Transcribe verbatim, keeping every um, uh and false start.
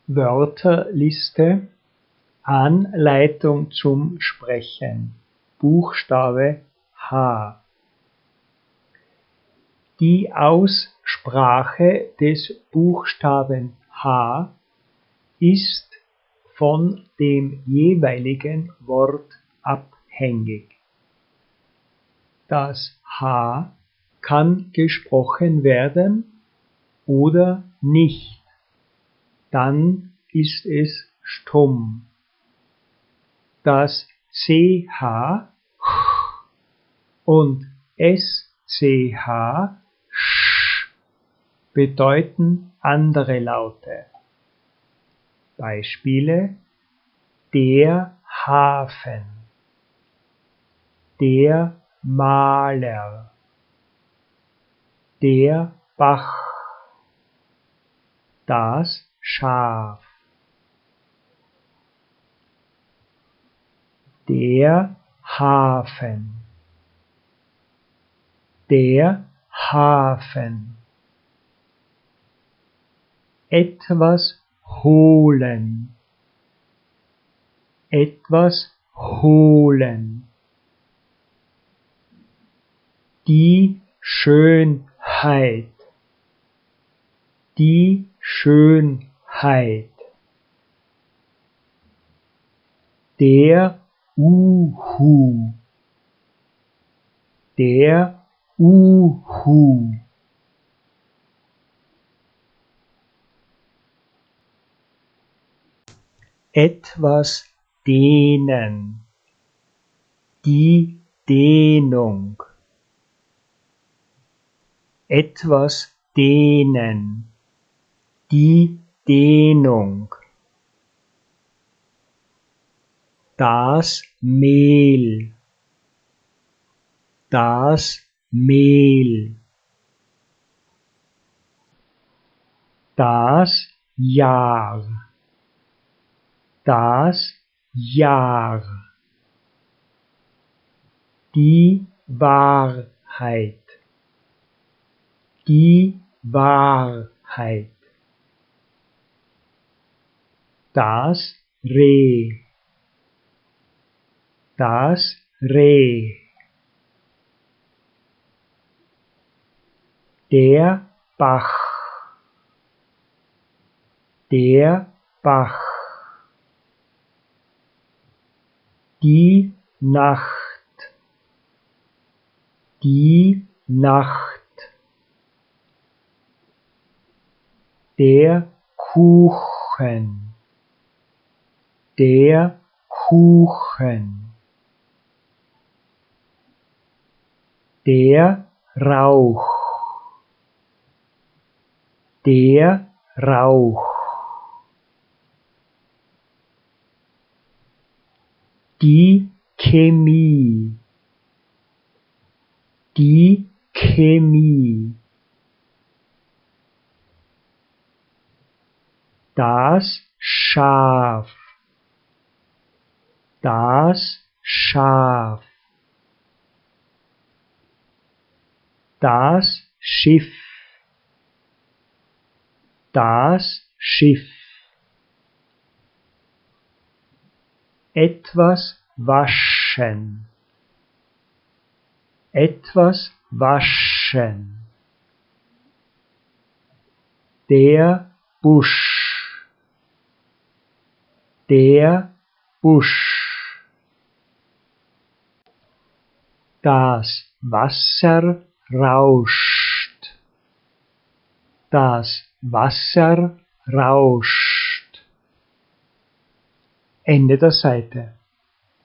Wörterliste Anleitung zum Sprechen. Buchstabe H. Die Aussprache des Buchstaben H ist von dem jeweiligen Wort abhängig. Das H kann gesprochen werden oder nicht, dann ist es stumm. Das C H und S C H bedeuten andere Laute. Beispiele: der Hafen, der Maler, der Bach, das Schaf, der Hafen, der Hafen, etwas holen, etwas holen, die Schönheit, die Schönheit, der Uhu, der Uhu, etwas dehnen, die Dehnung, etwas dehnen, die Dehnung, das Mehl, das Mehl, das Jahr, das Jahr, die Wahrheit, die Wahrheit, das Reh, das Reh, der Bach, der Bach, die Nacht, die Nacht, der Kuchen, der Kuchen, der Rauch, der Rauch, die Chemie, die Chemie, das Schaf, das Schaf, das Schiff, das Schiff, etwas waschen, etwas waschen, der Busch, der Busch, das Wasser rauscht, das Wasser rauscht. Ende der Seite.